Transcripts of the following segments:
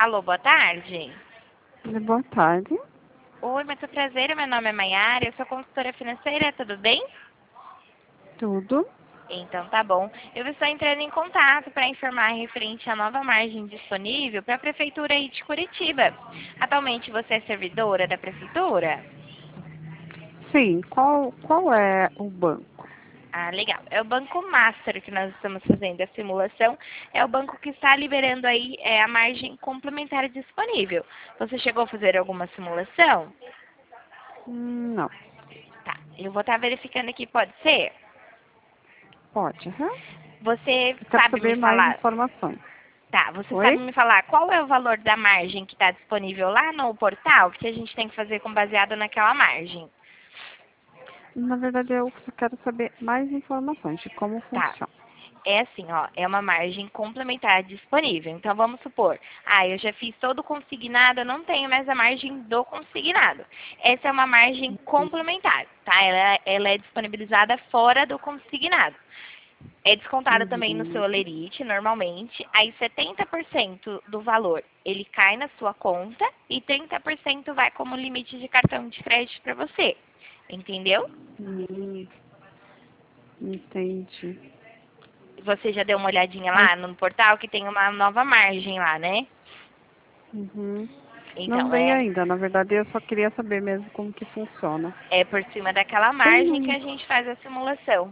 Alô, boa tarde. Boa tarde. Oi, muito prazer, meu nome é Maiara, eu sou consultora financeira, tudo bem? Tudo? Então tá bom. Eu estou entrando em contato para informar referente à nova margem disponível para a Prefeitura aí de Curitiba. Atualmente você é servidora da Prefeitura? Sim. Qual é o banco? Ah, legal. É o Banco Master que nós estamos fazendo a simulação. É o banco que está liberando aí a margem complementar disponível. Você chegou a fazer alguma simulação? Não. Tá, eu vou estar verificando aqui, pode ser? Pode, aham. Você Eu quero sabe me saber mais falar? informações. Tá, você sabe Oi? me falar qual é o valor da margem que está disponível lá no portal? Que a gente tem que fazer com baseado naquela margem. Na verdade, eu só quero saber mais informações de como Tá. funciona. É assim, ó, é uma margem complementar disponível. Então vamos supor, eu já fiz todo o consignado, eu não tenho mais a margem do consignado. Essa é uma margem complementar, tá? Ela é disponibilizada fora do consignado. É descontada também no seu Uhum. Olerite, normalmente. Aí 70% do valor ele cai na sua conta e 30% vai como limite de cartão de crédito para você. Entendeu? Hum, entendi. Você já deu uma olhadinha Mas, lá no portal que tem uma nova margem lá, né? uhum. Não Então, dei ainda. Na verdade, eu só queria saber mesmo como que funciona. é por cima daquela Tem margem que um... a gente faz a simulação.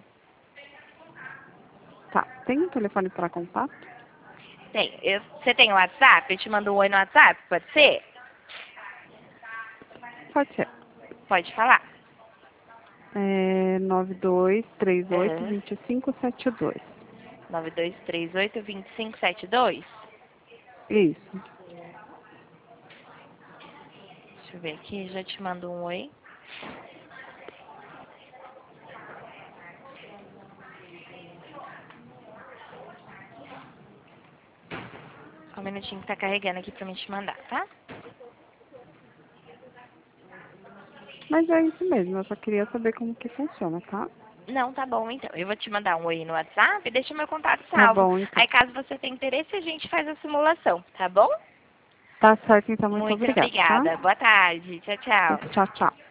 Tá. Tem um telefone para contato? Você tem o WhatsApp? Eu te mando um oi no WhatsApp, pode ser? Pode ser. Pode falar. É 9238 Aham. 2572. 9238-2572. Isso. Deixa eu ver aqui, já te mando um oi. Só um minutinho que tá carregando aqui pra mim te mandar, tá? Mas é isso mesmo, eu só queria saber como que funciona, tá? Não, tá bom então. Eu vou te mandar um oi no WhatsApp e deixa meu contato Tá salvo. bom, então. Aí caso você tenha interesse, a gente faz a simulação, tá bom? Tá certo, então, muito Muito obrigada, tá? obrigada. Boa tarde. Tchau, tchau. Tchau, tchau.